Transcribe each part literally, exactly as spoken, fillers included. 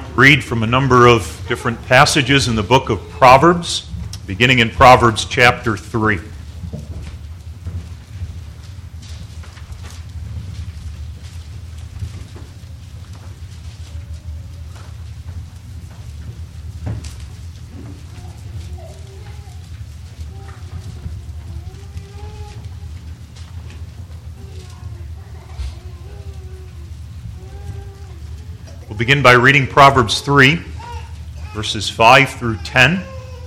read from a number of different passages in the book of Proverbs, beginning in Proverbs chapter three. We'll begin by reading Proverbs three, verses five through ten.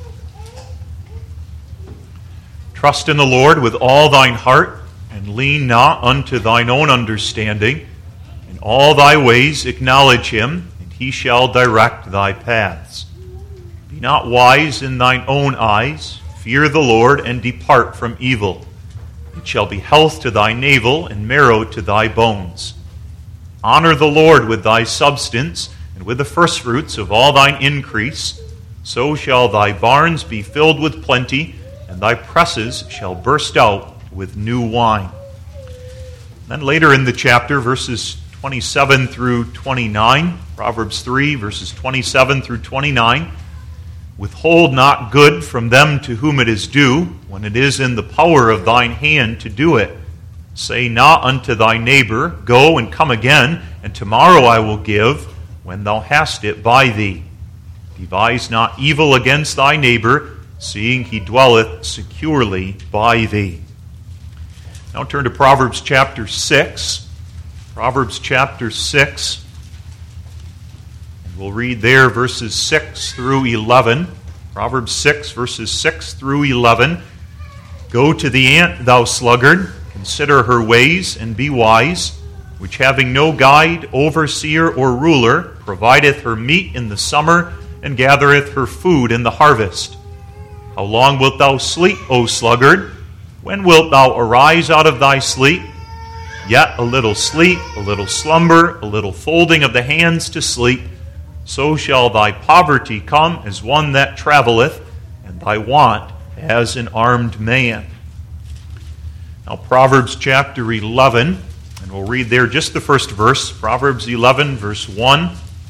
Trust in the Lord with all thine heart, and lean not unto thine own understanding. In all thy ways acknowledge him, and he shall direct thy paths. Be not wise in thine own eyes. Fear the Lord, and depart from evil. It shall be health to thy navel, and marrow to thy bones. Honor the Lord with thy substance, and with the firstfruits of all thine increase. So shall thy barns be filled with plenty, and thy presses shall burst out with new wine. Then later in the chapter, verses twenty-seven through twenty-nine, Proverbs three, verses twenty-seven through twenty-nine, withhold not good from them to whom it is due, when it is in the power of thine hand to do it. Say not unto thy neighbor, Go and come again, and tomorrow I will give, when thou hast it by thee. Devise not evil against thy neighbor, seeing he dwelleth securely by thee. Now turn to Proverbs chapter six. Proverbs chapter six. And we'll read there verses six through eleven. Proverbs six, verses six through eleven. Go to the ant, thou sluggard. Consider her ways, and be wise, which having no guide, overseer, or ruler, provideth her meat in the summer, and gathereth her food in the harvest. How long wilt thou sleep, O sluggard? When wilt thou arise out of thy sleep? Yet a little sleep, a little slumber, a little folding of the hands to sleep. So shall thy poverty come as one that travelleth, and thy want as an armed man. Now, Proverbs chapter eleven, and we'll read there just the first verse. Proverbs eleven, verse one.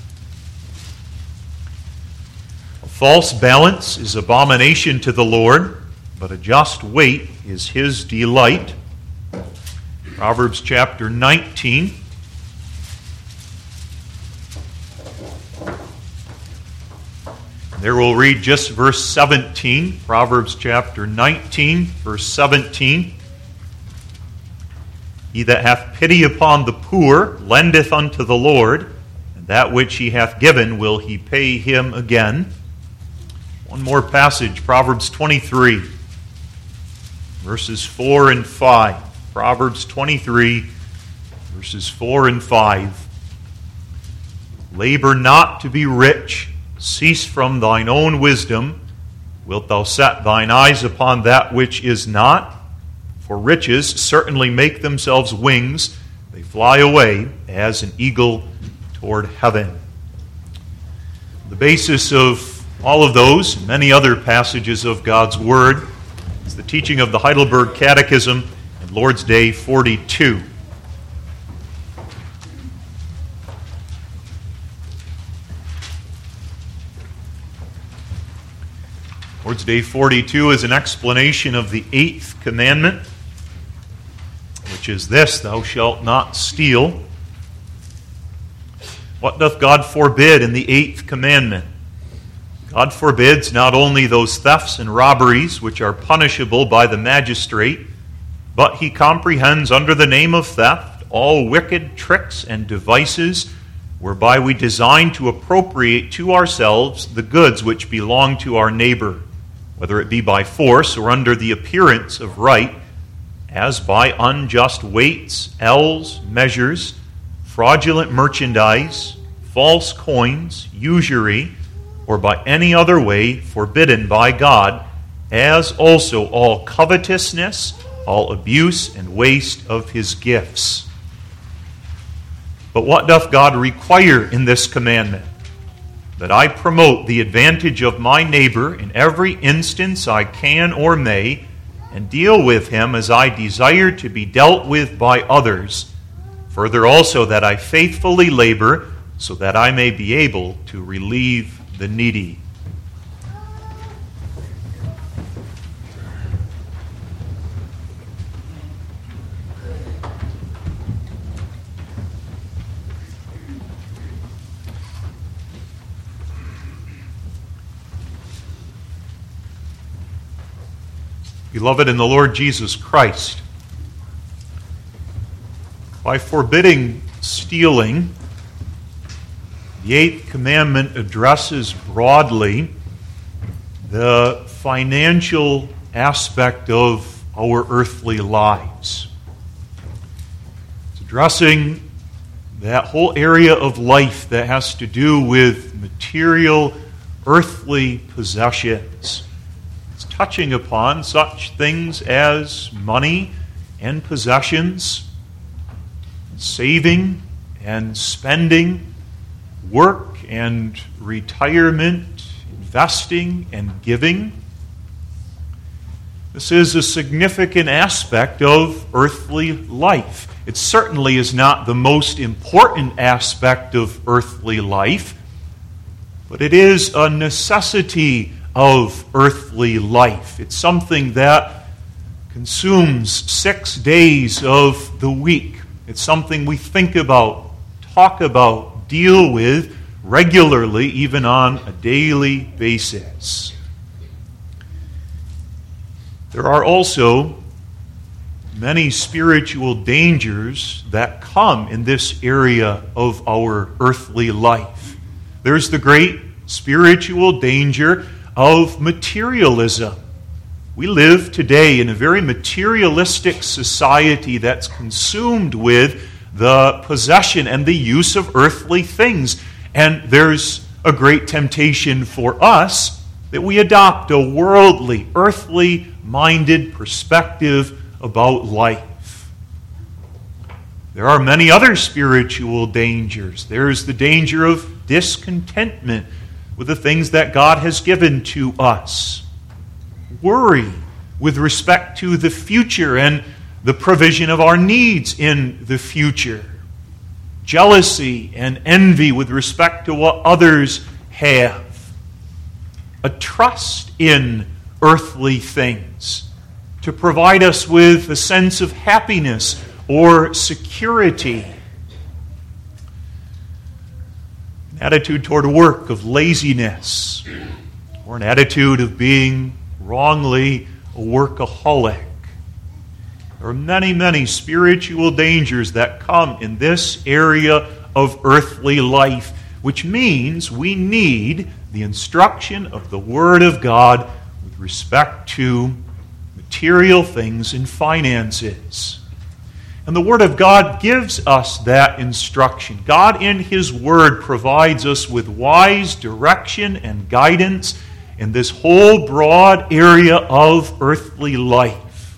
A false balance is abomination to the Lord, but a just weight is his delight. Proverbs chapter nineteen. There we'll read just verse seventeen. Proverbs chapter nineteen, verse seventeen. He that hath pity upon the poor lendeth unto the Lord, and that which he hath given will he pay him again. One more passage, Proverbs twenty-three, verses four and five. Proverbs twenty-three, verses four and five. Labor not to be rich, cease from thine own wisdom. Wilt thou set thine eyes upon that which is not? For riches certainly make themselves wings. They fly away as an eagle toward heaven. The basis of all of those and many other passages of God's Word is the teaching of the Heidelberg Catechism and Lord's Day forty-two. Lord's Day forty-two is an explanation of the eighth commandment, which is this: Thou shalt not steal. What doth God forbid in the eighth commandment? God forbids not only those thefts and robberies which are punishable by the magistrate, but he comprehends under the name of theft all wicked tricks and devices whereby we design to appropriate to ourselves the goods which belong to our neighbor, whether it be by force or under the appearance of right, as by unjust weights, ells, measures, fraudulent merchandise, false coins, usury, or by any other way forbidden by God, as also all covetousness, all abuse and waste of his gifts. But what doth God require in this commandment? That I promote the advantage of my neighbor in every instance I can or may, and deal with him as I desire to be dealt with by others. Further also, that I faithfully labor so that I may be able to relieve the needy. Beloved in the Lord Jesus Christ, by forbidding stealing, the eighth commandment addresses broadly the financial aspect of our earthly lives. It's addressing that whole area of life that has to do with material, earthly possessions. Touching upon such things as money and possessions, saving and spending, work and retirement, investing and giving. This is a significant aspect of earthly life. It certainly is not the most important aspect of earthly life, but it is a necessity of earthly life. It's something that consumes six days of the week. It's something we think about, talk about, deal with regularly, even on a daily basis. There are also many spiritual dangers that come in this area of our earthly life. There's the great spiritual danger of materialism. We live today in a very materialistic society that's consumed with the possession and the use of earthly things. And there's a great temptation for us that we adopt a worldly, earthly-minded perspective about life. There are many other spiritual dangers. There's the danger of discontentment with the things that God has given to us. Worry with respect to the future and the provision of our needs in the future. Jealousy and envy with respect to what others have. A trust in earthly things to provide us with a sense of happiness or security. An attitude toward work of laziness, or an attitude of being wrongly a workaholic. There are many, many spiritual dangers that come in this area of earthly life, which means we need the instruction of the Word of God with respect to material things and finances. And the Word of God gives us that instruction. God in His Word provides us with wise direction and guidance in this whole broad area of earthly life.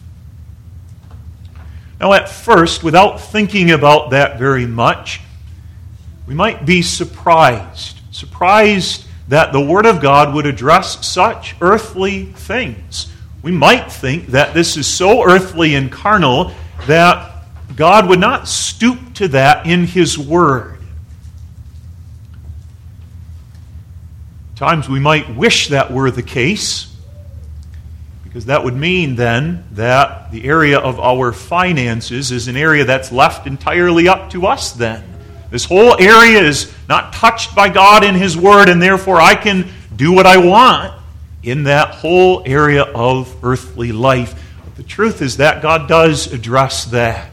Now, at first, without thinking about that very much, we might be surprised. Surprised that the Word of God would address such earthly things. We might think that this is so earthly and carnal that God would not stoop to that in His Word. At times we might wish that were the case, because that would mean then that the area of our finances is an area that's left entirely up to us then. This whole area is not touched by God in His Word, and therefore I can do what I want in that whole area of earthly life. But the truth is that God does address that.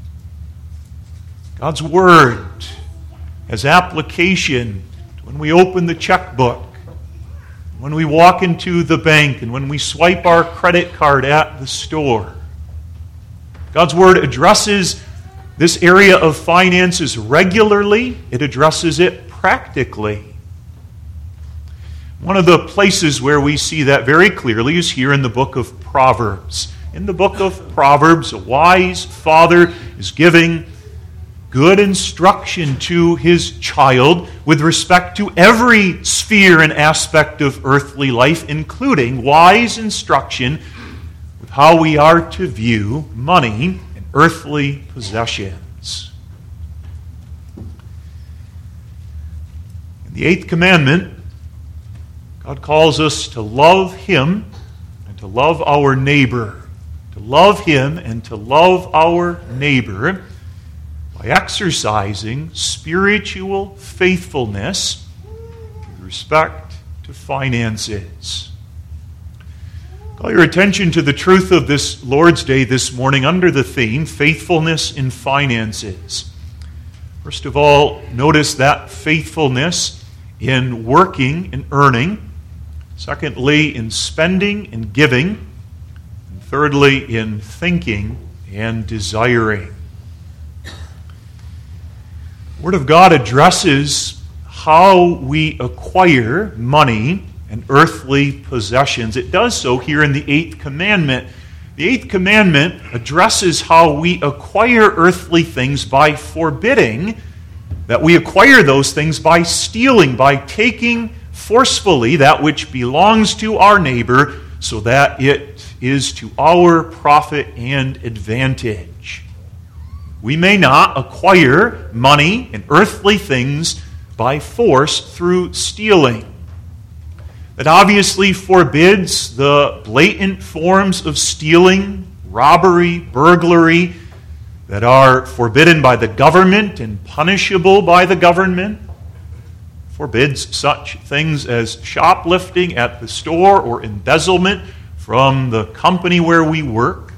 God's Word has application when we open the checkbook, when we walk into the bank, and when we swipe our credit card at the store. God's Word addresses this area of finances regularly. It addresses it practically. One of the places where we see that very clearly is here in the book of Proverbs. In the book of Proverbs, a wise father is giving good instruction to his child with respect to every sphere and aspect of earthly life, including wise instruction with how we are to view money and earthly possessions. The eighth commandment, God calls us to love Him and to love our neighbor. To love Him and to love our neighbor by exercising spiritual faithfulness with respect to finances. Call your attention to the truth of this Lord's Day this morning under the theme, faithfulness in finances. First of all, notice that faithfulness in working and earning. Secondly, in spending and giving. And thirdly, in thinking and desiring. The Word of God addresses how we acquire money and earthly possessions. It does so here in the eighth commandment. The eighth commandment addresses how we acquire earthly things by forbidding that we acquire those things by stealing, by taking forcefully that which belongs to our neighbor so that it is to our profit and advantage. We may not acquire money and earthly things by force through stealing. That obviously forbids the blatant forms of stealing, robbery, burglary that are forbidden by the government and punishable by the government. Forbids such things as shoplifting at the store or embezzlement from the company where we work.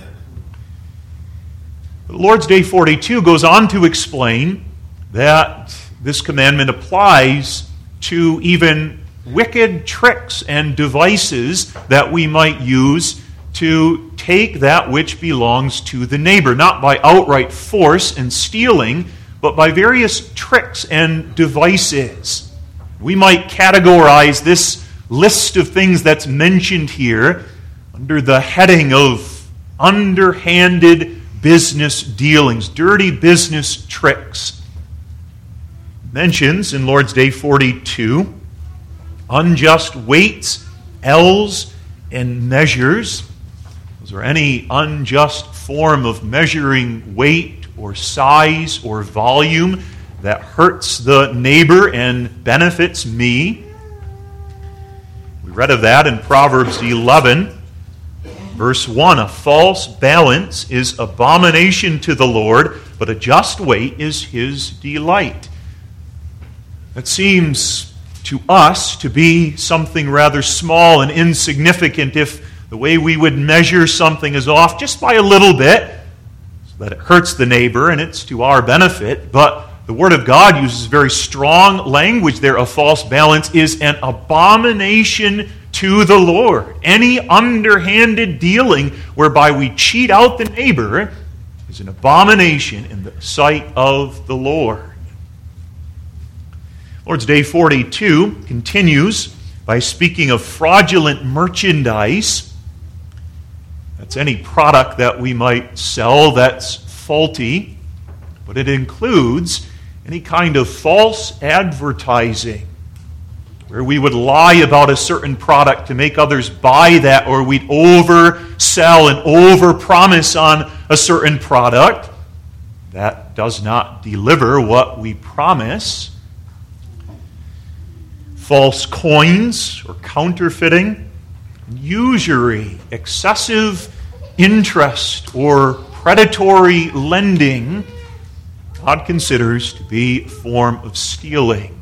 The Lord's Day forty-two goes on to explain that this commandment applies to even wicked tricks and devices that we might use to take that which belongs to the neighbor, not by outright force and stealing, but by various tricks and devices. We might categorize this list of things that's mentioned here under the heading of underhanded business dealings, dirty business tricks. It mentions in Lord's Day forty-two unjust weights, ells, and measures. Those are any unjust form of measuring weight or size or volume that hurts the neighbor and benefits me. We read of that in Proverbs eleven, verse one. A false balance is abomination to the Lord, but a just weight is His delight. That seems to us to be something rather small and insignificant if the way we would measure something is off just by a little bit, so that it hurts the neighbor and it's to our benefit. But the Word of God uses very strong language there. A false balance is an abomination to the Lord. Any underhanded dealing whereby we cheat out the neighbor is an abomination in the sight of the Lord. Lord's Day forty-two continues by speaking of fraudulent merchandise. That's any product that we might sell that's faulty, but it includes any kind of false advertising, where we would lie about a certain product to make others buy that, or we'd oversell and overpromise on a certain product that does not deliver what we promise. False coins or counterfeiting, usury, excessive interest, or predatory lending, God considers to be a form of stealing.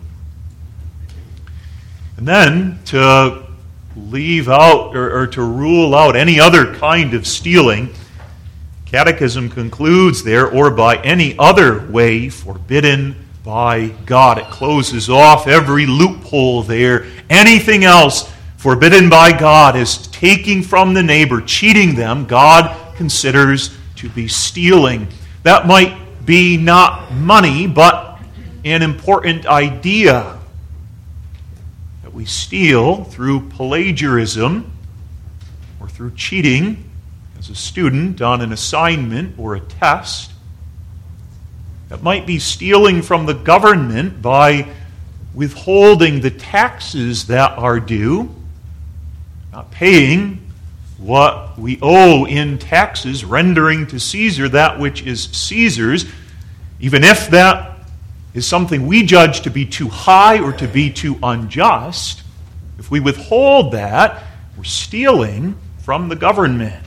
And then to leave out or, or to rule out any other kind of stealing, Catechism concludes there, or by any other way forbidden by God. It closes off every loophole there. Anything else forbidden by God is taking from the neighbor, cheating them, God considers to be stealing. That might be not money, but an important idea. That we steal through plagiarism or through cheating as a student on an assignment or a test. That might be stealing from the government by withholding the taxes that are due, not paying what we owe in taxes, rendering to Caesar that which is Caesar's, even if that is something we judge to be too high or to be too unjust, if we withhold that, we're stealing from the government.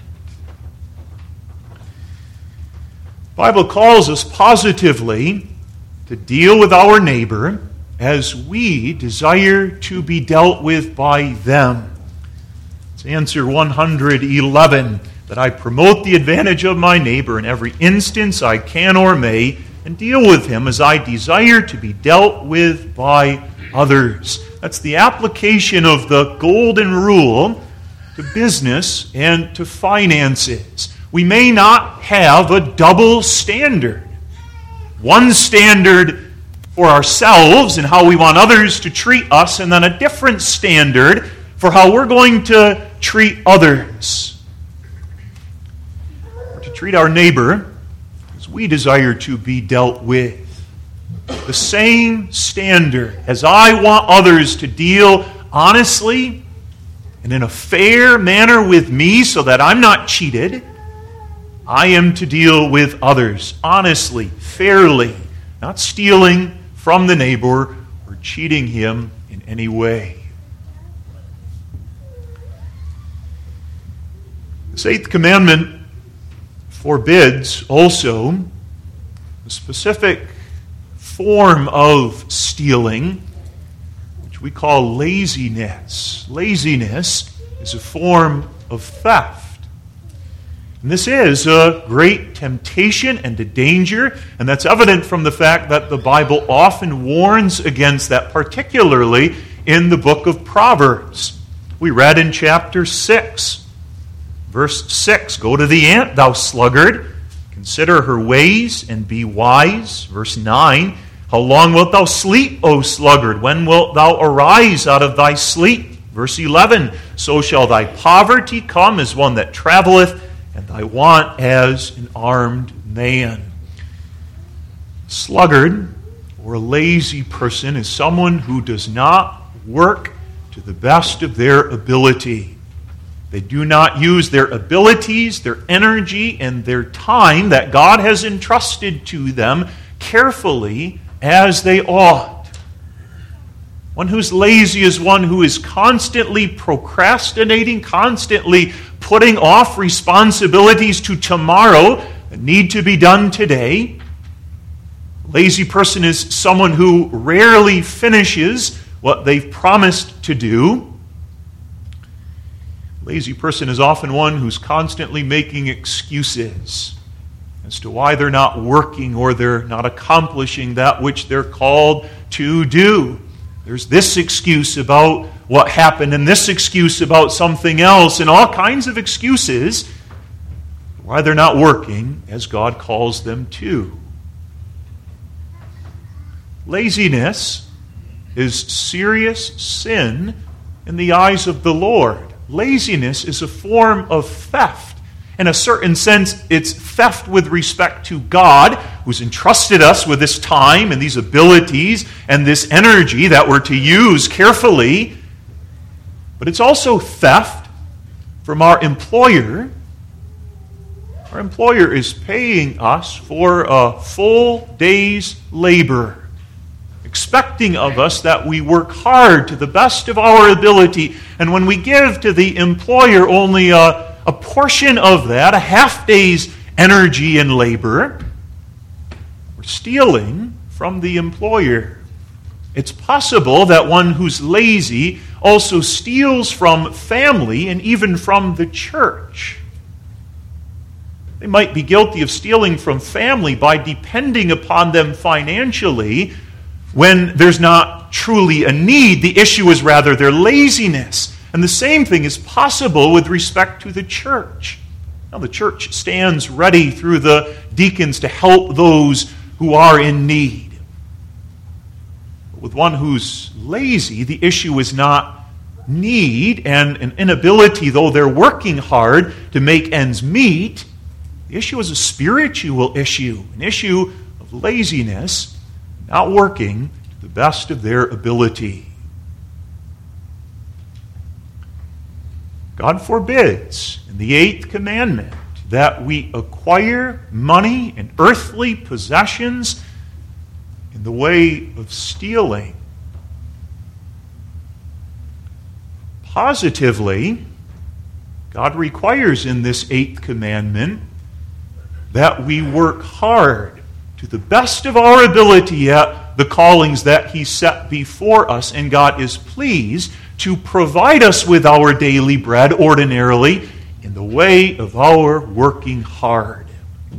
The Bible calls us positively to deal with our neighbor as we desire to be dealt with by them. It's answer one hundred eleven, that I promote the advantage of my neighbor in every instance I can or may, and deal with him as I desire to be dealt with by others. That's the application of the golden rule to business and to finances. We may not have a double standard. One standard for ourselves and how we want others to treat us, and then a different standard for how we're going to treat others. Or to treat our neighbor as we desire to be dealt with. The same standard. As I want others to deal honestly and in a fair manner with me so that I'm not cheated, I am to deal with others honestly, fairly, not stealing from the neighbor or cheating him in any way. This eighth commandment forbids also a specific form of stealing, which we call laziness. Laziness is a form of theft. And this is a great temptation and a danger, and that's evident from the fact that the Bible often warns against that, particularly in the book of Proverbs. We read in chapter six, verse six, "Go to the ant, thou sluggard, consider her ways and be wise." Verse nine, "How long wilt thou sleep, O sluggard? When wilt thou arise out of thy sleep?" Verse eleven, "So shall thy poverty come as one that traveleth, and thy want as an armed man." Sluggard, or a lazy person, is someone who does not work to the best of their ability. They do not use their abilities, their energy, and their time that God has entrusted to them carefully as they ought. One who's lazy is one who is constantly procrastinating, constantly putting off responsibilities to tomorrow that need to be done today. A lazy person is someone who rarely finishes what they've promised to do. A lazy person is often one who's constantly making excuses as to why they're not working or they're not accomplishing that which they're called to do. There's this excuse about what happened and this excuse about something else and all kinds of excuses why they're not working as God calls them to. Laziness is serious sin in the eyes of the Lord. Laziness is a form of theft. In a certain sense, it's theft with respect to God, who's entrusted us with this time and these abilities and this energy that we're to use carefully. But it's also theft from our employer. Our employer is paying us for a full day's labor, expecting of us that we work hard to the best of our ability. And when we give to the employer only a A portion of that, a half day's energy and labor, we're stealing from the employer. It's possible that one who's lazy also steals from family and even from the church. They might be guilty of stealing from family by depending upon them financially when there's not truly a need. The issue is rather their laziness. And the same thing is possible with respect to the church. Now, the church stands ready through the deacons to help those who are in need. But with one who's lazy, the issue is not need and an inability, though they're working hard to make ends meet. The issue is a spiritual issue, an issue of laziness, not working to the best of their ability. God forbids in the eighth commandment that we acquire money and earthly possessions in the way of stealing. Positively, God requires in this eighth commandment that we work hard to the best of our ability at the callings that He set before us, and God is pleased to provide us with our daily bread ordinarily in the way of our working hard.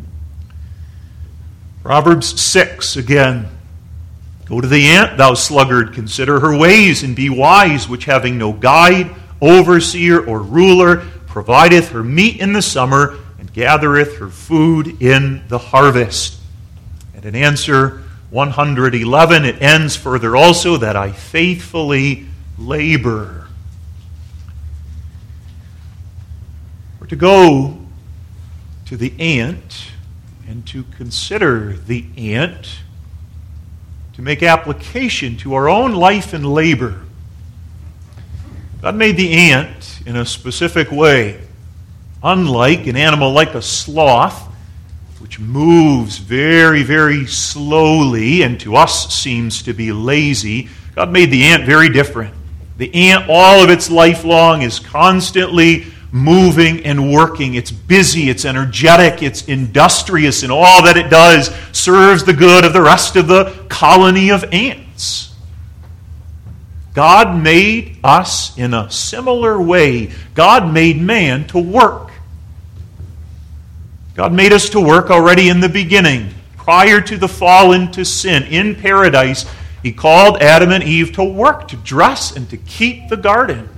Proverbs six, again. Go to the ant, thou sluggard, consider her ways, and be wise, which having no guide, overseer, or ruler, provideth her meat in the summer, and gathereth her food in the harvest. And in answer one hundred eleven, it ends further also, that I faithfully labor. We're to go to the ant and to consider the ant, to make application to our own life and labor. God made the ant in a specific way, unlike an animal like a sloth, which moves very, very slowly and to us seems to be lazy. God made the ant very different. The ant, all of its life long, is constantly moving and working. It's busy, it's energetic, it's industrious, and all that it does serves the good of the rest of the colony of ants. God made us in a similar way. God made man to work. God made us to work already in the beginning. Prior to the fall into sin, in paradise, He called Adam and Eve to work, to dress, and to keep the garden.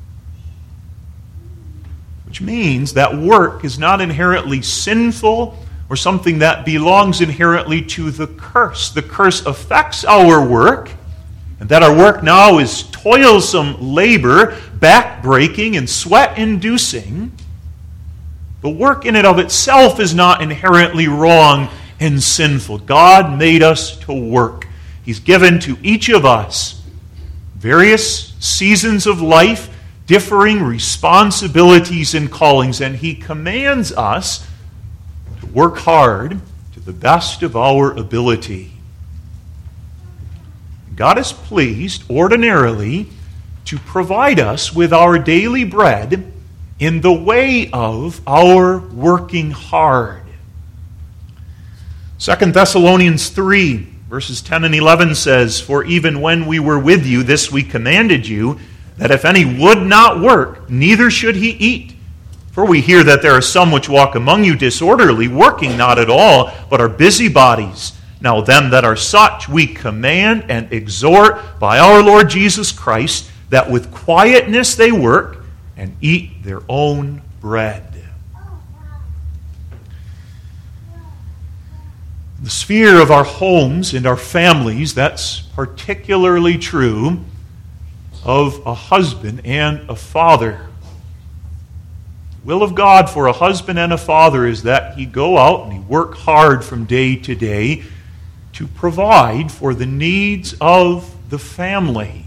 Which means that work is not inherently sinful or something that belongs inherently to the curse. The curse affects our work, and that our work now is toilsome labor, back-breaking, and sweat-inducing. But work in and of itself is not inherently wrong and sinful. God made us to work. He's given to each of us various seasons of life, differing responsibilities and callings, and He commands us to work hard to the best of our ability. God is pleased, ordinarily, to provide us with our daily bread in the way of our working hard. Second Thessalonians three, verses ten and eleven says, For even when we were with you, this we commanded you, that if any would not work, neither should he eat. For we hear that there are some which walk among you disorderly, working not at all, but are busybodies. Now them that are such we command and exhort by our Lord Jesus Christ, that with quietness they work and eat their own bread. The sphere of our homes and our families, that's particularly true of a husband and a father. The will of God for a husband and a father is that he go out and he work hard from day to day to provide for the needs of the family.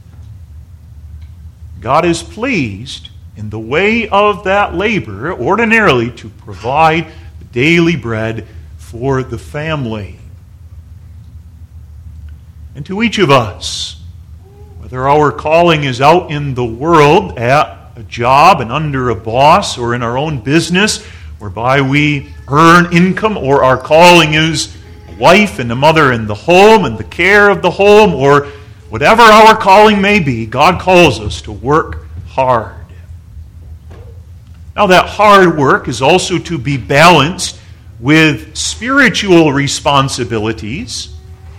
God is pleased in the way of that labor, ordinarily, to provide the daily bread for the family. And to each of us, whether our calling is out in the world at a job and under a boss, or in our own business whereby we earn income, or our calling is a wife and a mother in the home and the care of the home, or whatever our calling may be, God calls us to work hard. Now, that hard work is also to be balanced with spiritual responsibilities,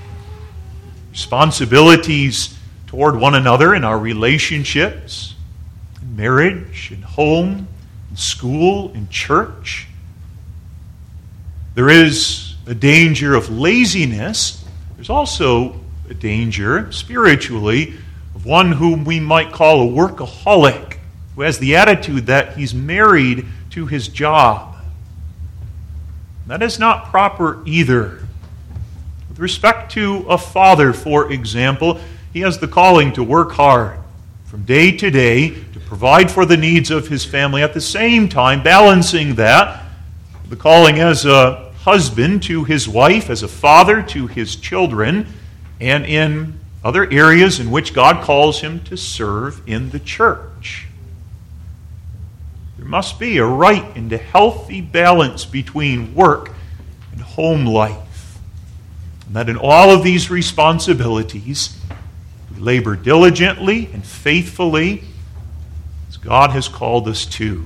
responsibilities toward one another in our relationships, in marriage, in home, in school, in church. There is a danger of laziness. There's also a danger, spiritually, of one whom we might call a workaholic, who has the attitude that he's married to his job. That is not proper either. With respect to a father, for example, he has the calling to work hard from day to day to provide for the needs of his family, at the same time balancing that, the calling as a husband to his wife, as a father to his children, and in other areas in which God calls him to serve in the church. There must be a right and a healthy balance between work and home life. And that in all of these responsibilities, we labor diligently and faithfully as God has called us to.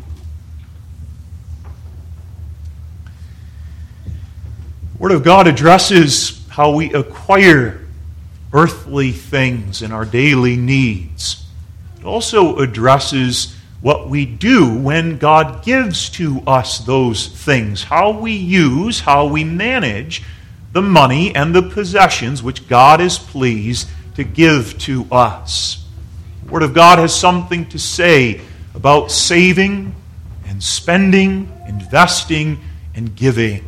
The Word of God addresses how we acquire earthly things and our daily needs. It also addresses what we do when God gives to us those things, how we use, how we manage the money and the possessions which God is pleased to give to us. The Word of God has something to say about saving and spending, investing and giving.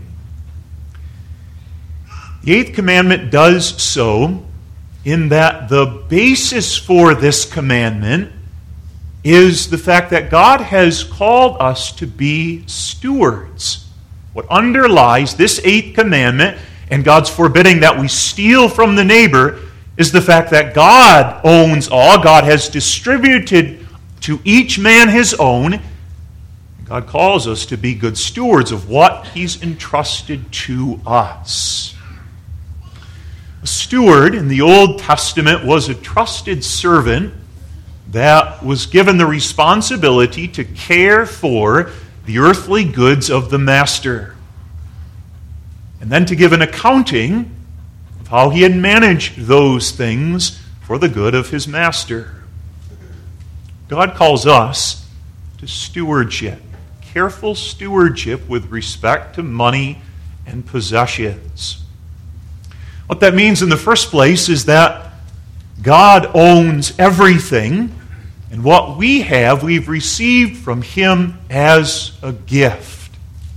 The eighth commandment does so in that the basis for this commandment is the fact that God has called us to be stewards. What underlies this eighth commandment and God's forbidding that we steal from the neighbor is the fact that God owns all. God has distributed to each man his own. God calls us to be good stewards of what he's entrusted to us. A steward in the Old Testament was a trusted servant that was given the responsibility to care for the earthly goods of the master, and then to give an accounting of how he had managed those things for the good of his master. God calls us to stewardship, careful stewardship with respect to money and possessions. What that means in the first place is that God owns everything, and what we have, we've received from him as a gift.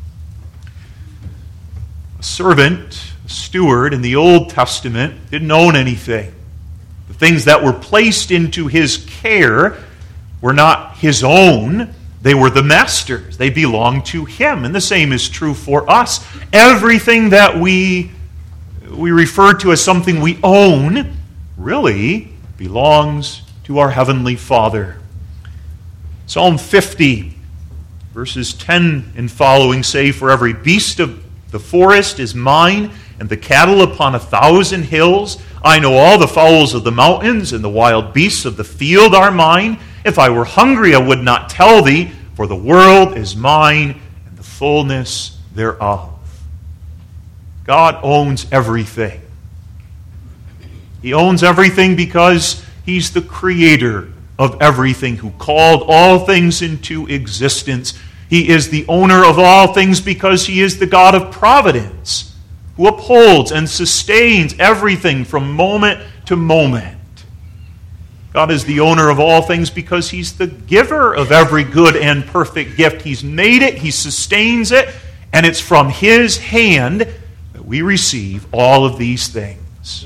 A servant, a steward in the Old Testament didn't own anything. The things that were placed into his care were not his own. They were the master's. They belonged to him. And the same is true for us. Everything that we we refer to as something we own really belongs to our Heavenly Father. Psalm fifty, verses ten and following say, "For every beast of the forest is mine, and the cattle upon a thousand hills. I know all the fowls of the mountains, and the wild beasts of the field are mine. If I were hungry, I would not tell thee, for the world is mine, and the fullness thereof." God owns everything. He owns everything because he's the creator of everything, who called all things into existence. He is the owner of all things because he is the God of providence, who upholds and sustains everything from moment to moment. God is the owner of all things because he's the giver of every good and perfect gift. He's made it, he sustains it, and it's from his hand that we receive all of these things.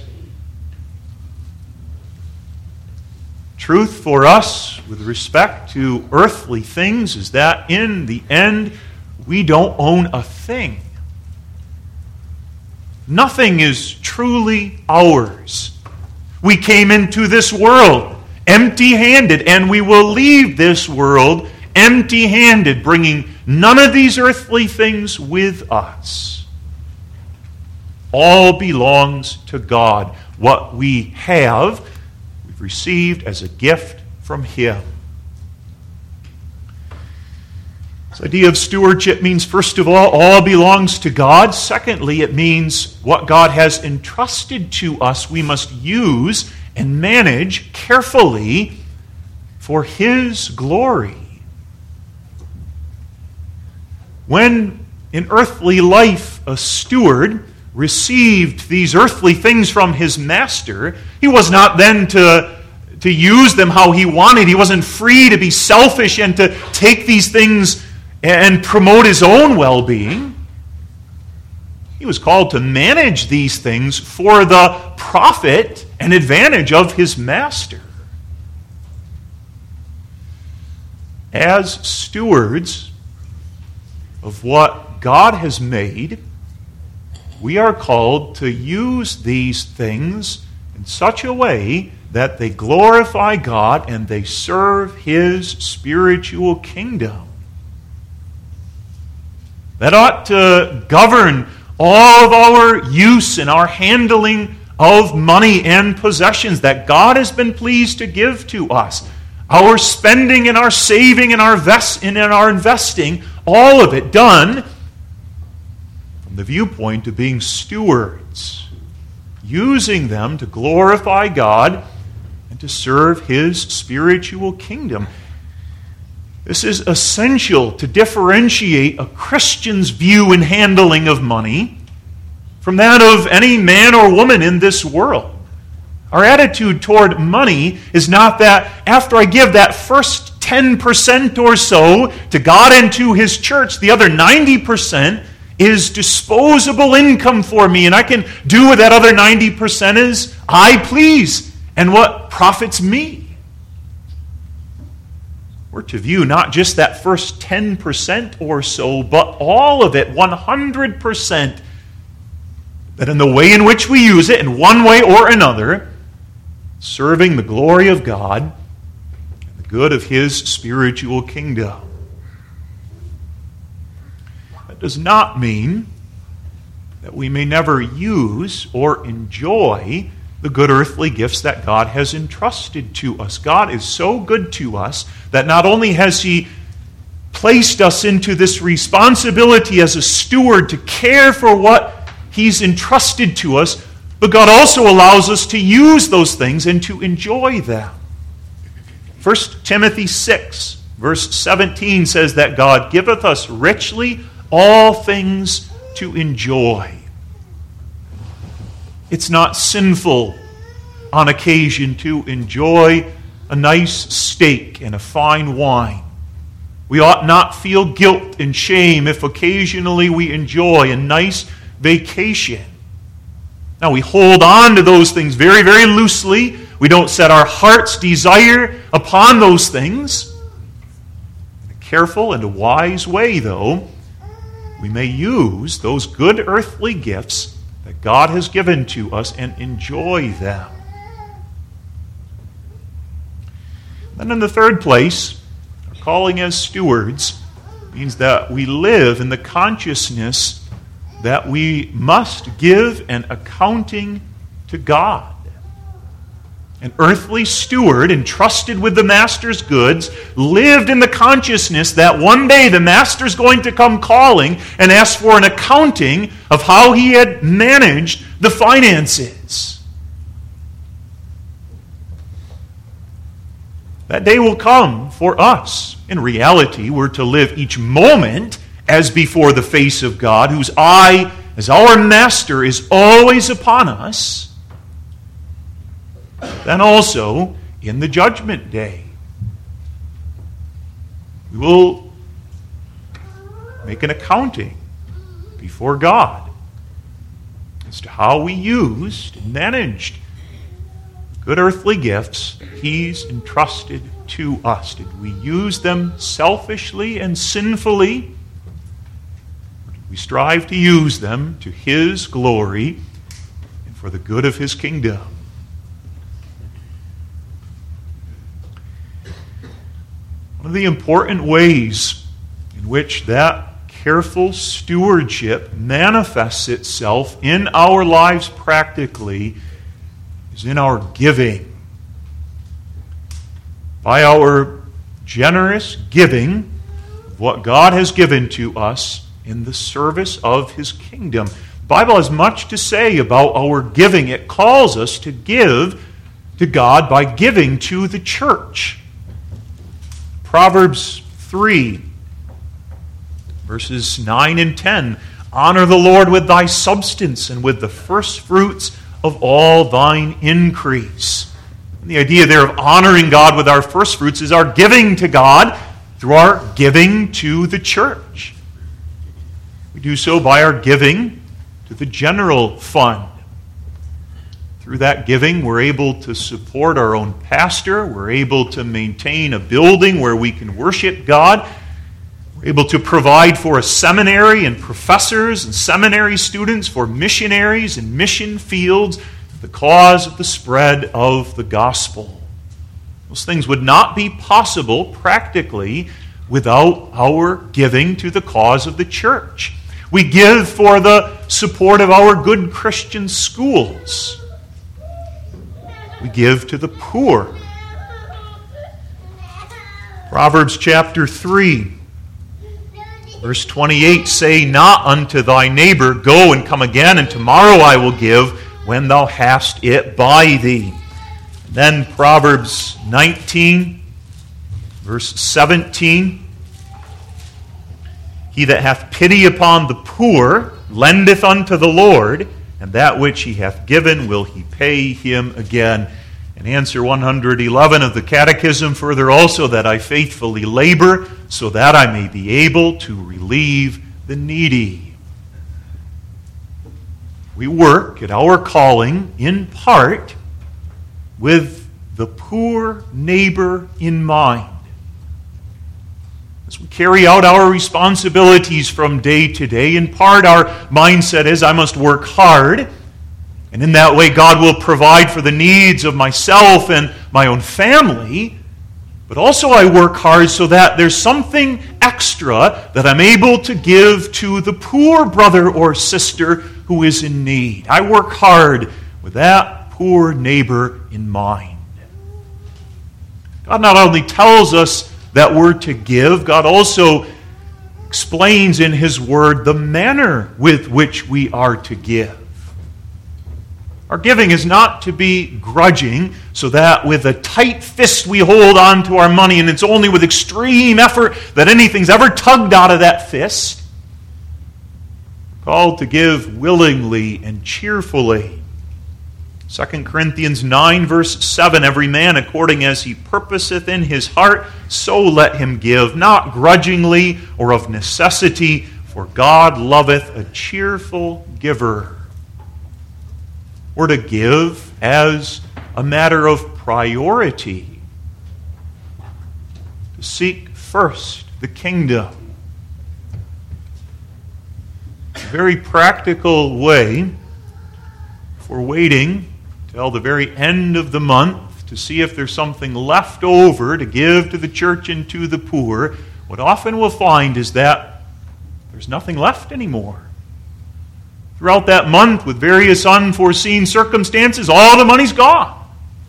Truth for us with respect to earthly things is that in the end, we don't own a thing. Nothing is truly ours. We came into this world empty-handed, and we will leave this world empty-handed, bringing none of these earthly things with us. All belongs to God. What we have, we've received as a gift from him. This idea of stewardship means, first of all, all belongs to God. Secondly, it means what God has entrusted to us, we must use and manage carefully for his glory. When in earthly life a steward received these earthly things from his master, he was not then to, to use them how he wanted. He wasn't free to be selfish and to take these things and promote his own well-being. He was called to manage these things for the profit and advantage of his master. As stewards of what God has made, we are called to use these things in such a way that they glorify God and they serve His spiritual kingdom. That ought to govern all of our use and our handling of money and possessions that God has been pleased to give to us. Our spending and our saving and our vest and our investing, all of it done from the viewpoint of being stewards, using them to glorify God and to serve His spiritual kingdom. This is essential to differentiate a Christian's view and handling of money from that of any man or woman in this world. Our attitude toward money is not that after I give that first ten percent or so to God and to His church, the other ninety percent is disposable income for me, and I can do with that other ninety percent as I please, and what profits me. We're to view not just that first ten percent or so, but all of it, one hundred percent, that in the way in which we use it, in one way or another, serving the glory of God and the good of His spiritual kingdom. That does not mean that we may never use or enjoy the good earthly gifts that God has entrusted to us. God is so good to us that not only has He placed us into this responsibility as a steward to care for what He's entrusted to us, but God also allows us to use those things and to enjoy them. First Timothy six, verse seventeen says that God giveth us richly all things to enjoy. It's not sinful on occasion to enjoy a nice steak and a fine wine. We ought not feel guilt and shame if occasionally we enjoy a nice vacation. Now, we hold on to those things very, very loosely. We don't set our heart's desire upon those things. In a careful and a wise way, though, we may use those good earthly gifts that God has given to us and enjoy them. Then in the third place, our calling as stewards means that we live in the consciousness that we must give an accounting to God. An earthly steward entrusted with the master's goods lived in the consciousness that one day the master's going to come calling and ask for an accounting of how he had managed the finances. That day will come for us. In reality, we're to live each moment as before the face of God, whose eye, as our master, is always upon us. Then also in the judgment day, we will make an accounting before God as to how we used and managed good earthly gifts that He's entrusted to us. Did we use them selfishly and sinfully? Or did we strive to use them to His glory and for the good of His kingdom? One of the important ways in which that careful stewardship manifests itself in our lives practically is in our giving. By our generous giving of what God has given to us in the service of His kingdom. The Bible has much to say about our giving. It calls us to give to God by giving to the church. Proverbs three, verses nine and ten. Honor the Lord with thy substance and with the first fruits of all thine increase. And the idea there of honoring God with our first fruits is our giving to God through our giving to the church. We do so by our giving to the general fund. Through that giving, we're able to support our own pastor. We're able to maintain a building where we can worship God. We're able to provide for a seminary and professors and seminary students, for missionaries and mission fields, the cause of the spread of the gospel. Those things would not be possible practically without our giving to the cause of the church. We give for the support of our good Christian schools. We give to the poor. Proverbs chapter three, verse twenty-eight, say not unto thy neighbor, go and come again, and tomorrow I will give, when thou hast it by thee. And then Proverbs nineteen, verse seventeen, he that hath pity upon the poor lendeth unto the Lord, and that which he hath given will he pay him again. And answer one hundred eleven of the Catechism, further also that I faithfully labor, so that I may be able to relieve the needy. We work at our calling in part with the poor neighbor in mind. As we carry out our responsibilities from day to day, in part our mindset is, I must work hard, and in that way God will provide for the needs of myself and my own family. But also I work hard so that there's something extra that I'm able to give to the poor brother or sister who is in need. I work hard with that poor neighbor in mind. God not only tells us that we're to give, God also explains in His Word the manner with which we are to give. Our giving is not to be grudging, so that with a tight fist we hold on to our money, and it's only with extreme effort that anything's ever tugged out of that fist. We're called to give willingly and cheerfully. Second Corinthians nine, verse seven, every man according as he purposeth in his heart, so let him give, not grudgingly or of necessity, for God loveth a cheerful giver. We're to give as a matter of priority, to seek first the kingdom. A very practical way for waiting till the very end of the month to see if there's something left over to give to the church and to the poor. What often we'll find is that there's nothing left anymore. Throughout that month, with various unforeseen circumstances, all the money's gone.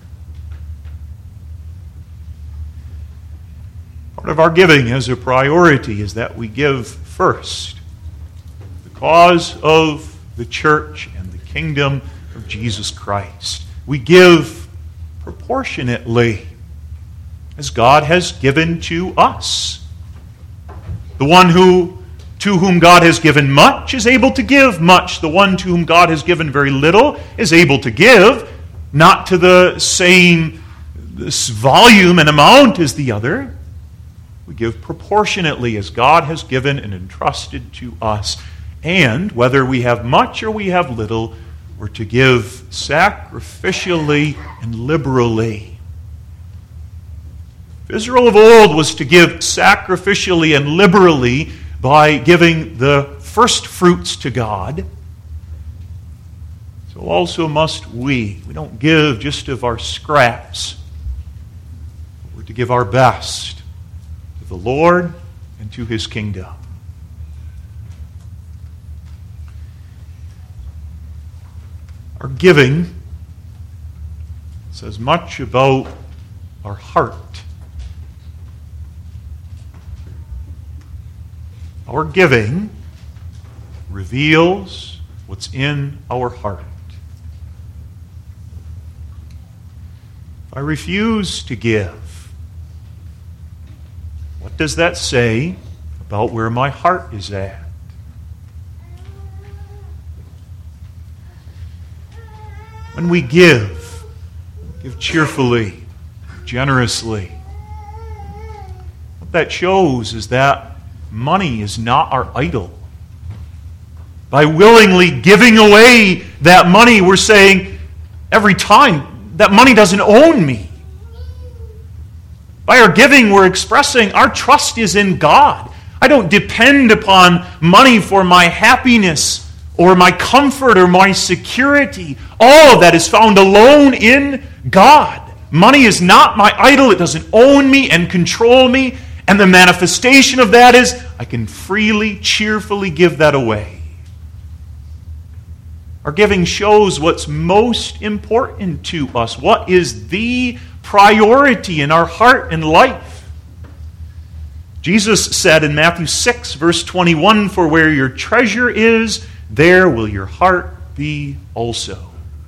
Part of our giving as a priority is that we give first the cause of the church and the kingdom of Jesus Christ. We give proportionately as God has given to us. The one who to whom God has given much is able to give much. The one to whom God has given very little is able to give, not to the same volume and amount as the other. We give proportionately as God has given and entrusted to us. And whether we have much or we have little, we're to give sacrificially and liberally. Israel of old was to give sacrificially and liberally by giving the first fruits to God. So also must we. We don't give just of our scraps. We're to give our best to the Lord and to His kingdom. Our giving says much about our heart. Our giving reveals what's in our heart. If I refuse to give, what does that say about where my heart is at? When we give, give cheerfully, generously. What that shows is that money is not our idol. By willingly giving away that money, we're saying every time, that money doesn't own me. By our giving, we're expressing our trust is in God. I don't depend upon money for my happiness or my comfort or my security. All of that is found alone in God. Money is not my idol. It doesn't own me and control me. And the manifestation of that is I can freely, cheerfully give that away. Our giving shows what's most important to us. What is the priority in our heart and life? Jesus said in Matthew six, verse twenty-one, "For where your treasure is, there will your heart be also."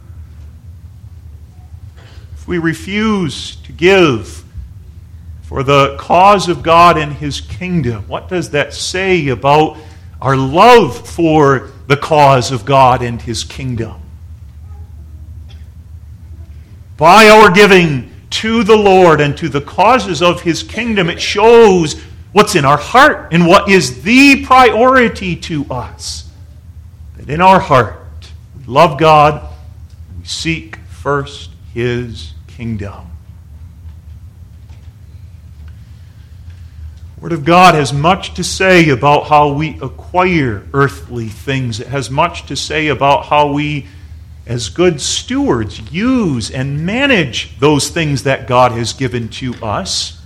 If we refuse to give for the cause of God and His kingdom, what does that say about our love for the cause of God and His kingdom? By our giving to the Lord and to the causes of His kingdom, it shows what's in our heart and what is the priority to us. That in our heart, we love God, and we seek first His kingdom. The Word of God has much to say about how we acquire earthly things. It has much to say about how we, as good stewards, use and manage those things that God has given to us.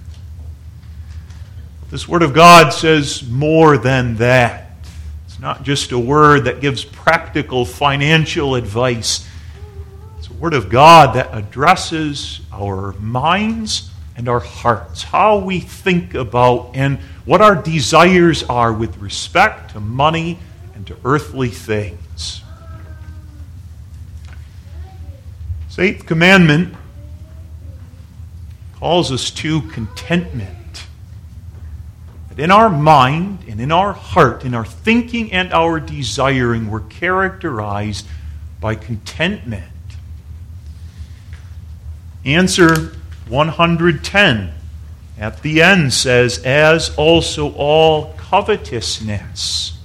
This Word of God says more than that. It's not just a word that gives practical financial advice. It's a Word of God that addresses our minds and our hearts, how we think about and what our desires are with respect to money and to earthly things. This eighth commandment calls us to contentment. That in our mind and in our heart, in our thinking and our desiring, we're characterized by contentment. Answer one hundred ten at the end says, "As also all covetousness."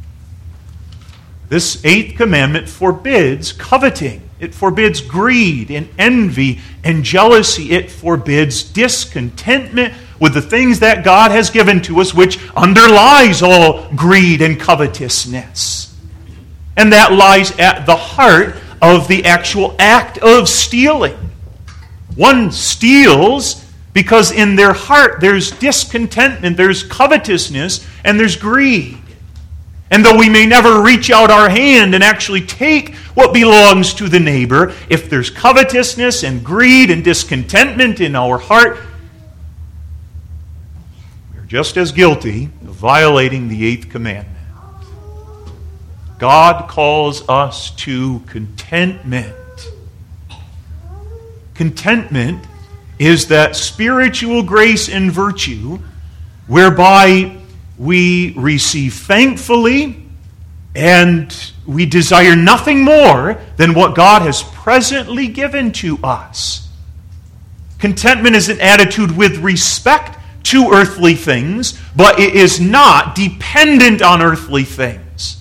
This eighth commandment forbids coveting. It forbids greed and envy and jealousy. It forbids discontentment with the things that God has given to us, which underlies all greed and covetousness. And that lies at the heart of the actual act of stealing. One steals because in their heart there's discontentment, there's covetousness, and there's greed. And though we may never reach out our hand and actually take what belongs to the neighbor, if there's covetousness and greed and discontentment in our heart, we're just as guilty of violating the eighth commandment. God calls us to contentment. Contentment is that spiritual grace and virtue whereby we receive thankfully and we desire nothing more than what God has presently given to us. Contentment is an attitude with respect to earthly things, but it is not dependent on earthly things.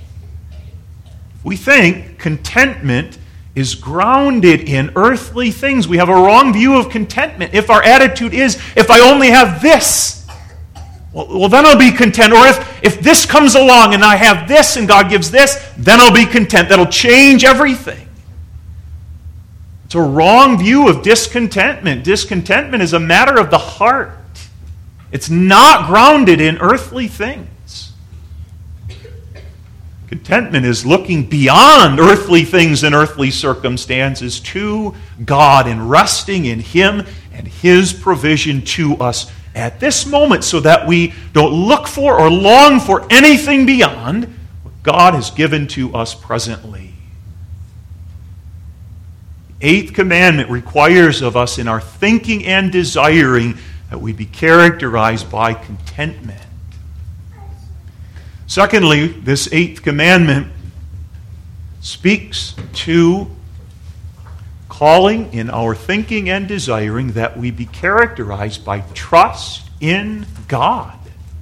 We think contentment is grounded in earthly things. We have a wrong view of contentment. If our attitude is, if I only have this, well, well then I'll be content. Or if, if this comes along and I have this and God gives this, then I'll be content. That'll change everything. It's a wrong view of discontentment. Discontentment is a matter of the heart. It's not grounded in earthly things. Contentment is looking beyond earthly things and earthly circumstances to God and resting in Him and His provision to us at this moment so that we don't look for or long for anything beyond what God has given to us presently. The eighth commandment requires of us in our thinking and desiring that we be characterized by contentment. Secondly, this eighth commandment speaks to calling in our thinking and desiring that we be characterized by trust in God.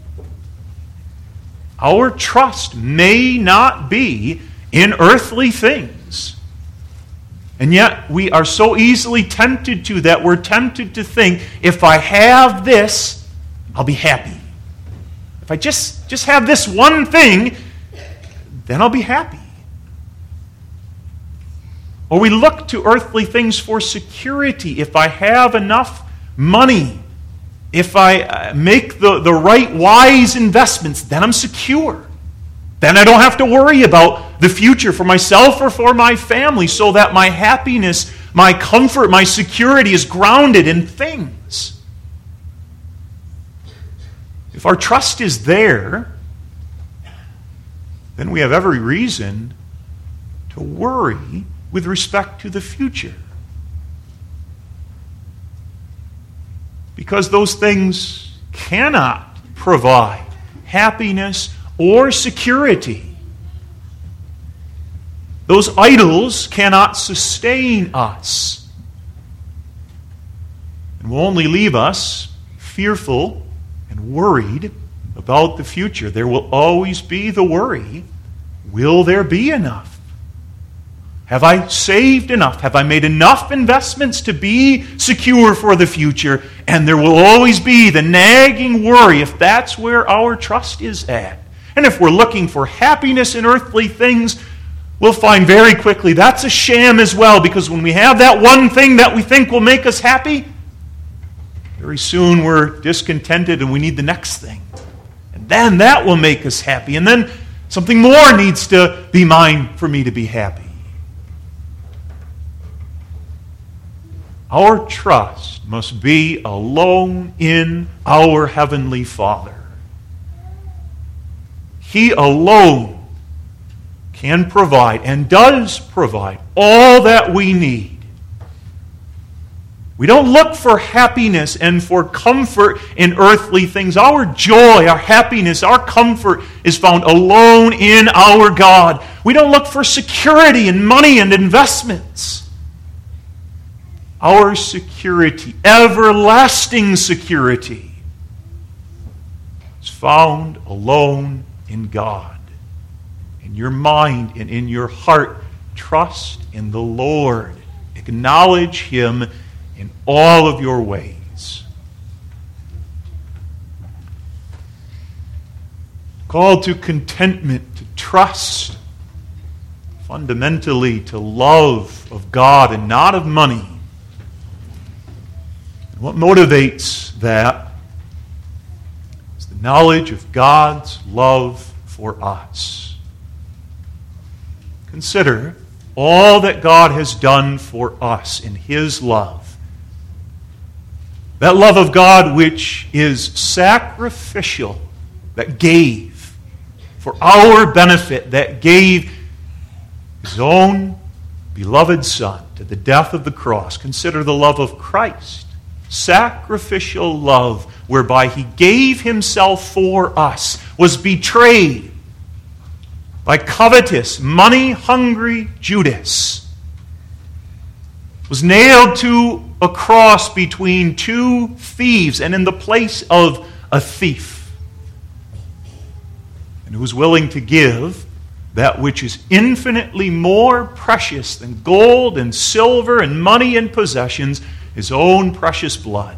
Our trust may not be in earthly things. And yet we are so easily tempted to that we're tempted to think, if I have this, I'll be happy. If I just, just have this one thing, then I'll be happy. Or we look to earthly things for security. If I have enough money, if I make the, the right wise investments, then I'm secure. Then I don't have to worry about the future for myself or for my family, so that my happiness, my comfort, my security is grounded in things. If our trust is there, then we have every reason to worry with respect to the future. Because those things cannot provide happiness or security. Those idols cannot sustain us and will only leave us fearful and worried about the future. There will always be the worry, will there be enough? Have I saved enough? Have I made enough investments to be secure for the future? And there will always be the nagging worry if that's where our trust is at. And if we're looking for happiness in earthly things, we'll find very quickly that's a sham as well, because when we have that one thing that we think will make us happy, very soon we're discontented and we need the next thing. And then that will make us happy. And then something more needs to be mine for me to be happy. Our trust must be alone in our Heavenly Father. He alone can provide and does provide all that we need. We don't look for happiness and for comfort in earthly things. Our joy, our happiness, our comfort is found alone in our God. We don't look for security in money and investments. Our security, everlasting security, is found alone in God. In your mind and in your heart, trust in the Lord. Acknowledge Him in all of your ways. Called to contentment, to trust, fundamentally to love of God and not of money. What motivates that is the knowledge of God's love for us. Consider all that God has done for us in His love. That love of God which is sacrificial, that gave for our benefit, that gave His own beloved Son to the death of the cross. Consider the love of Christ. Sacrificial love whereby He gave Himself for us, was betrayed by covetous, money-hungry Judas, was nailed to a cross between two thieves and in the place of a thief, and who was willing to give that which is infinitely more precious than gold and silver and money and possessions, His own precious blood.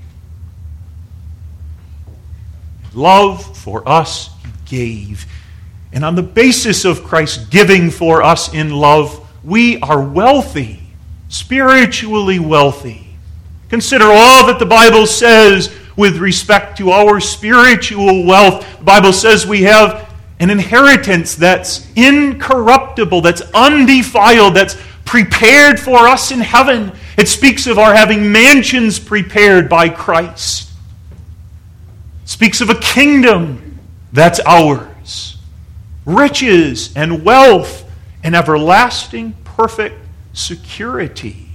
Love for us He gave. And on the basis of Christ's giving for us in love, we are wealthy, spiritually wealthy. Consider all that the Bible says with respect to our spiritual wealth. The Bible says we have an inheritance that's incorruptible, that's undefiled, that's prepared for us in heaven. It speaks of our having mansions prepared by Christ. It speaks of a kingdom that's ours. Riches and wealth and everlasting perfect security.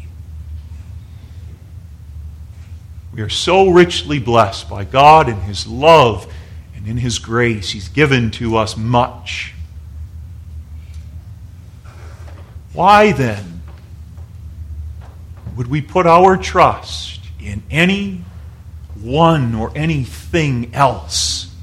We are so richly blessed by God in His love and in His grace. He's given to us much. Why then would we put our trust in any one or anything else?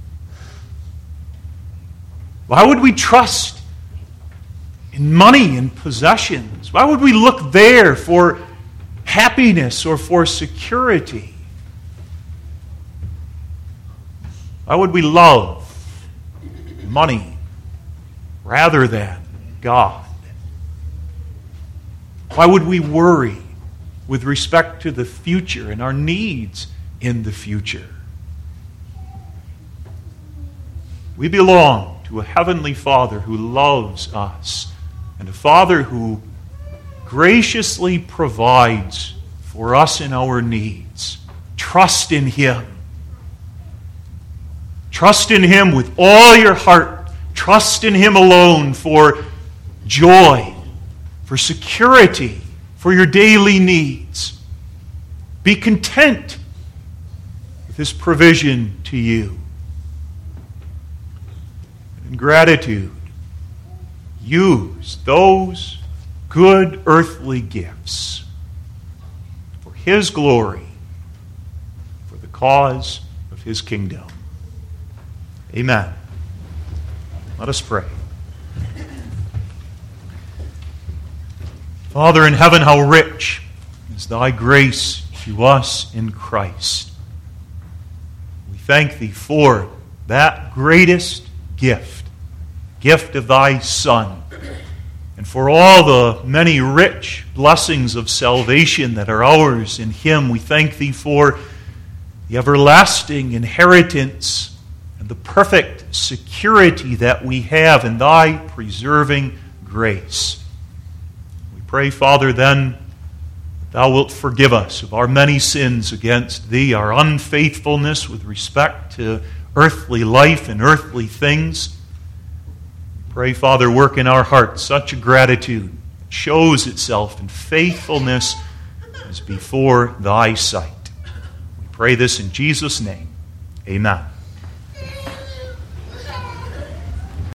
Why would we trust in money and possessions? Why would we look there for happiness or for security? Why would we love money rather than God? Why would we worry with respect to the future and our needs in the future? We belong to a heavenly Father who loves us, and a Father who graciously provides for us in our needs. Trust in Him. Trust in Him with all your heart. Trust in Him alone for joy, for security, for your daily needs. Be content with His provision to you. In gratitude, use those good earthly gifts for His glory, for the cause of His kingdom. Amen. Let us pray. Father in heaven, how rich is Thy grace to us in Christ. We thank Thee for that greatest gift, gift of Thy Son, and for all the many rich blessings of salvation that are ours in Him. We thank Thee for the everlasting inheritance and the perfect security that we have in Thy preserving grace. We pray, Father, then, that Thou wilt forgive us of our many sins against Thee, our unfaithfulness with respect to earthly life and earthly things. We pray, Father, work in our hearts such a gratitude that shows itself in faithfulness as before Thy sight. We pray this in Jesus' name. Amen.